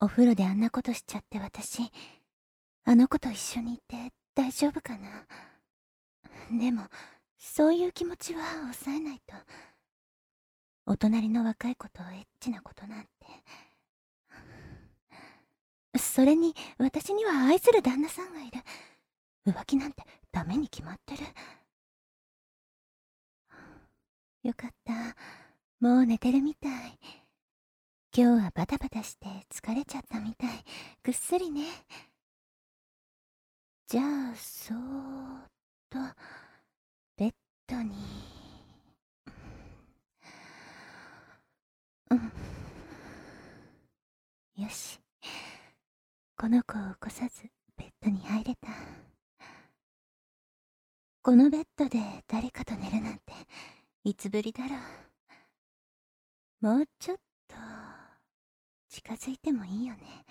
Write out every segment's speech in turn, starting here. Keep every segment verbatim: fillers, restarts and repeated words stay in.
お風呂であんなことしちゃって私、あの子と一緒にいて大丈夫かな。でも、そういう気持ちは抑えないと。お隣の若い子とエッチなことなんて。それに、私には愛する旦那さんがいる。浮気なんてダメに決まってる。よかった。もう寝てるみたい。今日はバタバタして疲れちゃったみたい。ぐっすりね。じゃあ、そーっと、ベッドに。うん。よし。この子を起こさず、ベッドに入れた。このベッドで誰かと寝るなんて、いつぶりだろう。もうちょっと、近づいてもいいよね。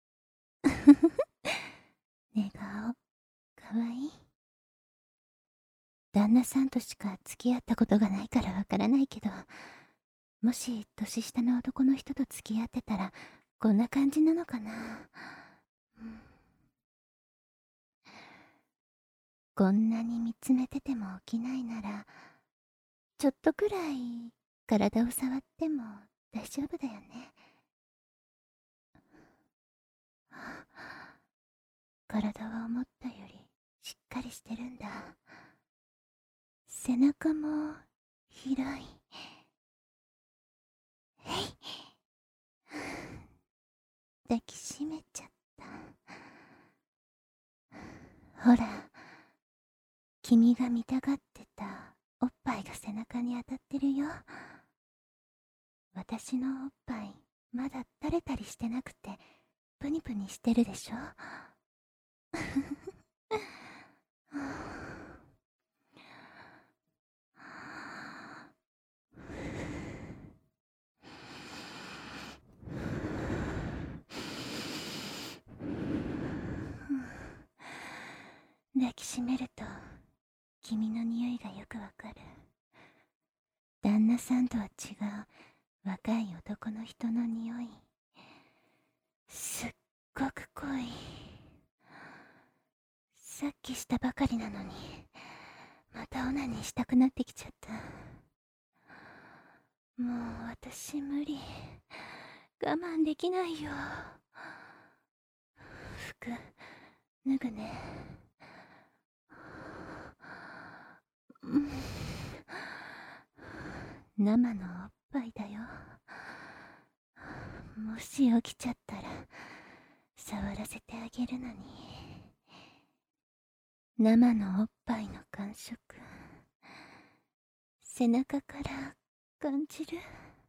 寝顔、かわいい。旦那さんとしか付き合ったことがないからわからないけど、もし年下の男の人と付き合ってたら、こんな感じなのかな。うん、こんなに見つめてても起きないなら、ちょっとくらい体を触っても大丈夫だよね。体は思ったよりしっかりしてるんだ。背中も広い。えい。抱きしめちゃった。ほら、君が見たがってたおっぱいが背中に当たってるよ。私のおっぱいまだ垂れたりしてなくてプニプニしてるでしょ。抱きしめると君の匂いがよくわかる。旦那さんとは違う若い男の人の匂い。すっごく濃い。さっきしたばかりなのにまたオナニーしたくなってきちゃった。もう私無理。我慢できないよ。服脱ぐね。うん、生のおっぱいだよ。もし起きちゃったら触らせてあげるのに。生のおっぱいの感触、背中から感じる。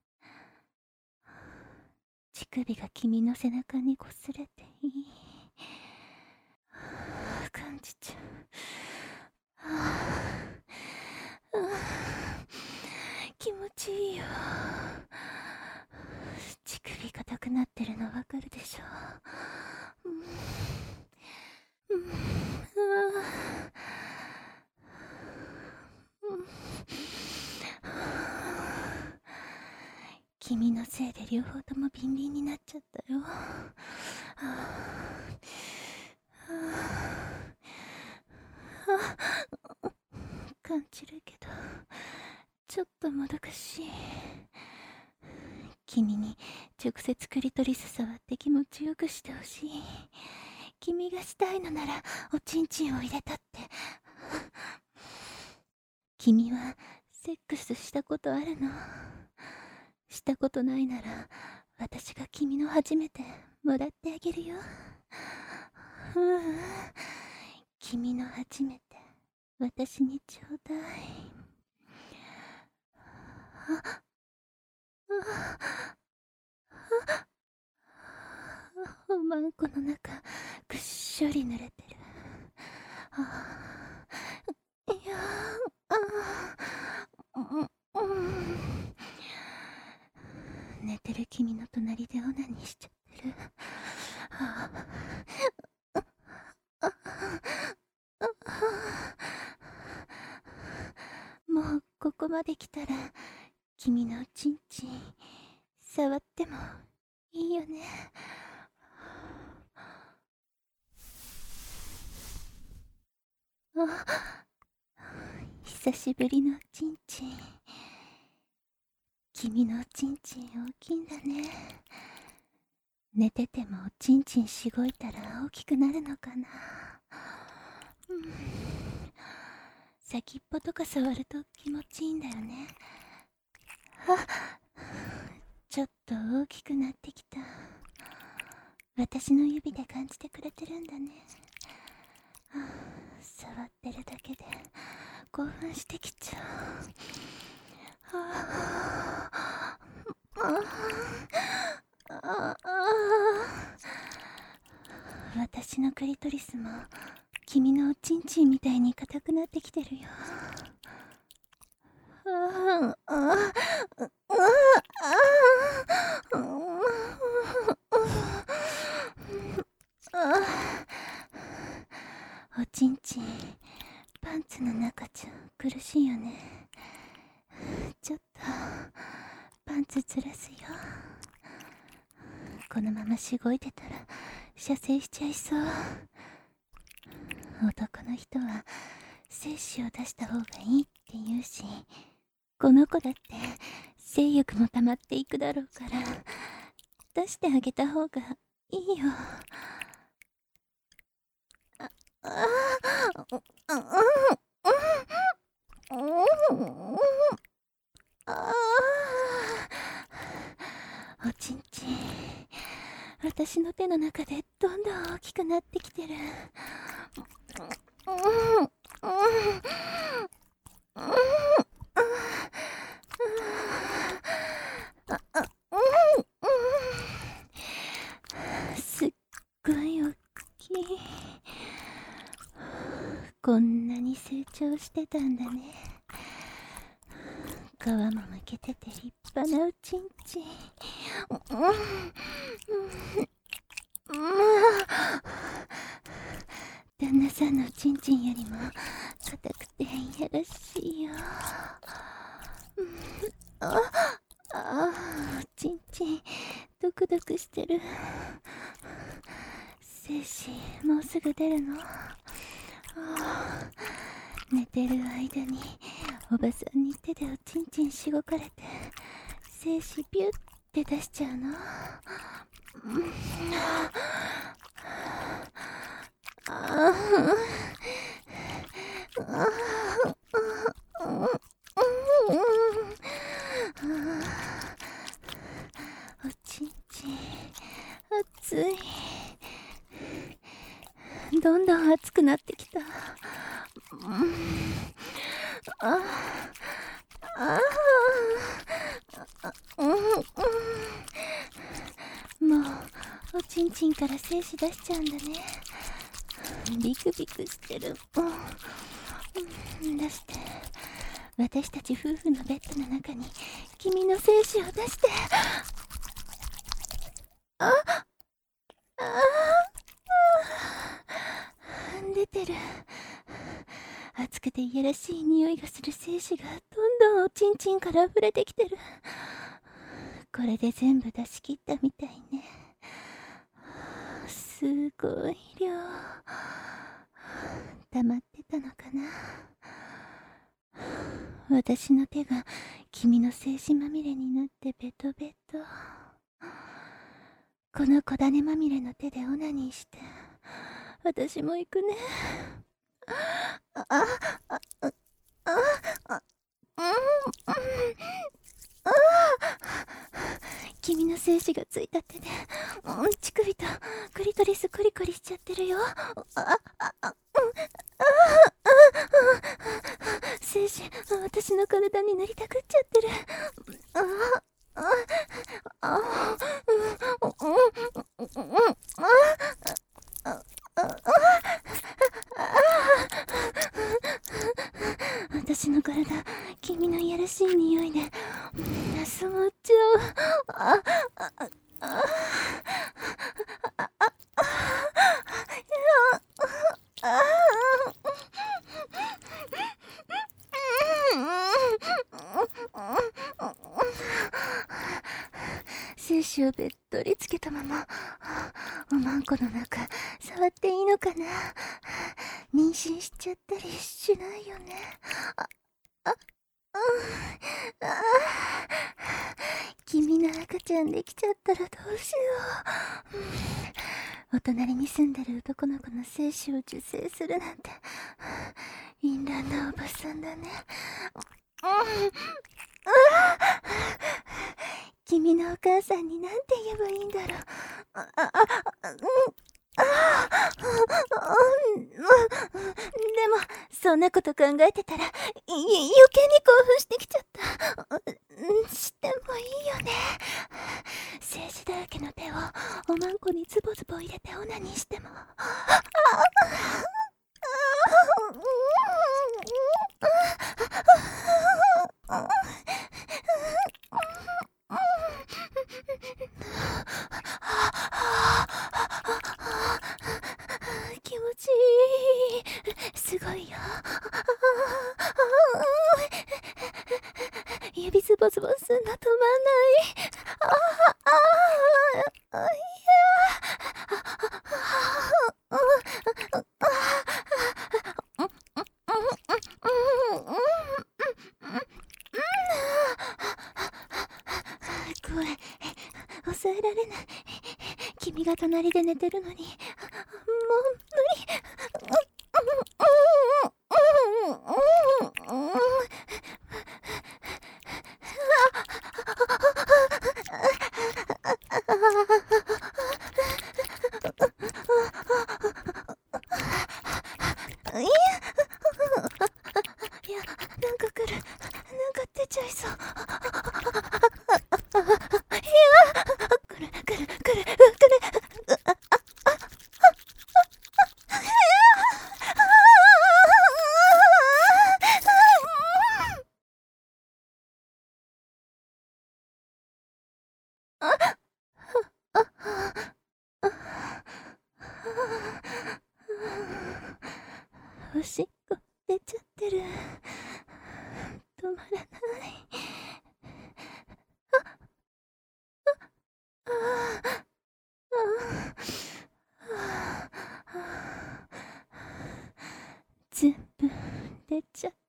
乳首が君の背中にこすれていい。感じちゃう。ああ、気持ちいいよ。乳首硬くなってるのわかるでしょ。うん、うん、ああ、うん、君のせいで両方ともビンビンになっちゃったよ。感じるけどちょっともどかしい。君に直接クリトリス触って気持ちよくしてほしい。君がしたいのならおちんちんを入れたって。君はセックスしたことあるの？したことないなら私が君の初めてもらってあげるよ。ううん、君の初めて私にちょうだい。あ、あ、おまんこの中ぐっしょり濡れてる。ああ、いやああ、うん、うん、寝てる君の隣でオナニーしちゃってる。ああ、ああ、もうここまで来たら君のちんちん触ってもいいよね。 あ、久しぶりのおちんちん。君のおちんちん大きいんだね。寝ててもおちんちんしごいたら大きくなるのかな。うん、先っぽとか触ると気持ちいいんだよね。あ、ちょっと大きくなってきた。私の指で感じてくれてるんだね。触ってるだけで興奮してきちゃう。はあああ私のクリトリスも君のおちんちんみたいに硬くなってきてるよ。あああおちんちんパンツの中じゃ苦しいよね。ちょっとパンツずらすよ。このまましごいてたら射精しちゃいそう。男の人は精子を出した方がいいって言うし、この子だって性欲も溜まっていくだろうから出してあげた方がいいよ。ああおちんちん私の手の中でどんどん大きくなってきてる。すっごい大きい。こんなに成長してたんだね。皮もむけてて立派なおちんちん。旦那さんのおちんちんよりも硬くていやらしいよ。ああ、おちんちんドクドクしてる。精子もうすぐ出るの？寝てる間におばさんに手でおちんちんしごかれて精子ビュッて出しちゃうの？おちんちん熱い。どんどん熱くなってきた。ああもうおちんちんから精子出しちゃうんだね。ビクビクしてる。出して私たち夫婦のベッドの中に君の精子を出して。ああ出てる。熱くていやらしい匂いがする精子がどんどんおちんちんから溢れてきてる。これで全部出し切ったみたいね。すごい量溜まってたのかな。私の手が君の精子まみれになってベトベト。この小種まみれの手でオナニーして私も行くね。あああああ君の精子がついた手で乳首とクリトリスコリコリしちゃってるよ。あああ精子私の体になりたくっちゃってる。あああ私の体君のいやらしい匂いで染まっちゃう。ああああ精子をべっとりつけたままおまんこの中触っていいのかな。 妊娠しちゃったりしないよね。あ、あ、うん、あ君の赤ちゃんできちゃったらどうしよう。うん、お隣に住んでる男の子の精子を受精するなんて淫乱なおばさんだね。うん、君のお母さんになんて言えばいいんだろう。あ、あ、あ、うん、あ、うん、でもそんなこと考えてたらい余計に興奮してきちゃった。うん、してもいいよね。精子だらけの手をおまんこにズボズボ入れてオナニーしても。気持ちいい。すごいよ。指ズボズボすんの止まんない。ああ、ああ、い声抑えられない。君が隣で寝てるのにもう無理。いや、なんか来る。なんか出ちゃいそう。いや、来る来る来る来る。おしっこ出ちゃってる。止まらない。全部出ちゃった。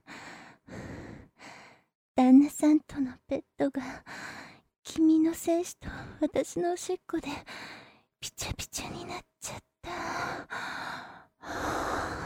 旦那さんとのベッドが君の精子と私のおしっこでピチャピチャになっちゃった。